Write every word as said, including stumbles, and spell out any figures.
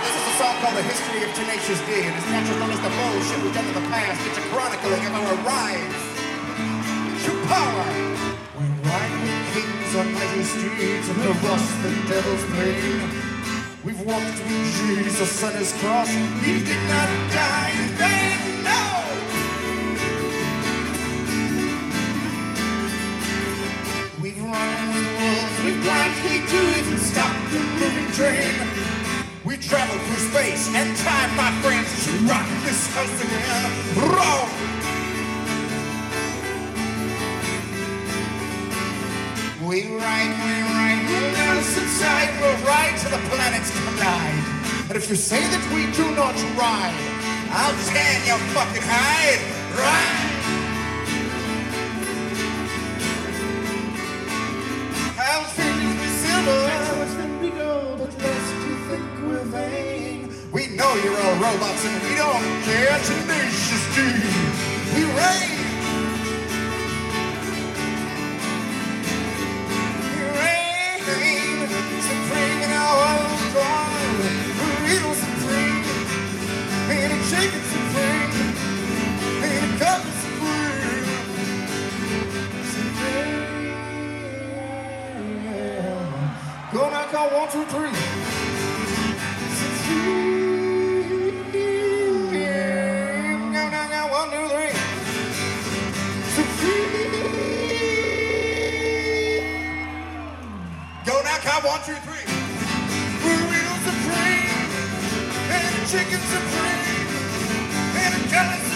This is a song called The History of Tenacious D, and it's not just known as the bullshit we've done in the past, it's a chronicling of our rise to power. We ride with kings on mighty steeds and across the devil's plain. We've walked with Jesus on his cross, he did not die in vain, no! We've run with wolves, we've climbed K two, even stopped the moving train. We traveled through space and time, my friends, to rock this house again. Roll! We ride, we ride, we'll dance inside, we'll ride till the planets collide. And if you say that we do not ride, I'll tan your fucking hide. Ride! I'll finish with silver, I'll spin be gold, but lest you think we're vain. We know you're all robots and we don't care. Tenacious D, we reign. We reign supreme in our own God. Burrito supreme, and a chicken supreme, and a cover supreme. Supreme. Go knock on one, two, three. Go now, count one, two, three. Burrito supreme, and a chicken supreme, and a jelly supreme.